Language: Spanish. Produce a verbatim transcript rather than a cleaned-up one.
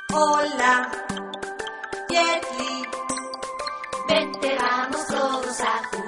Hola, Jet Li. Vente, vamos todos a jugar.